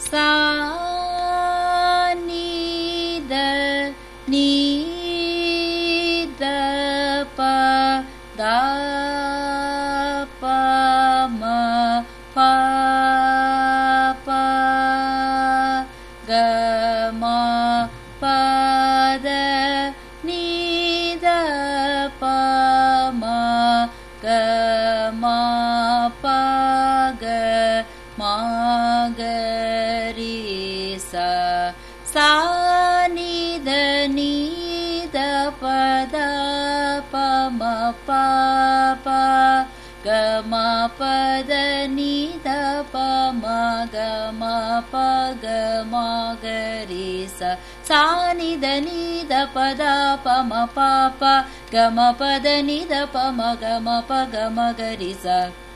சா நீ த நீ த ப தா ப ம ப ப க ம ப த நீ த ப ம க ம ப க ம க ரி சா சா நீ த நீ த ப த ப ம ப ப க ம ப த நீ த ப ம க ம ப க ம க ரி சா சா நீ த நீ த ப த ப ம ப ப க ம ப த நீ த ப ம க ம ப க ம க ரி சா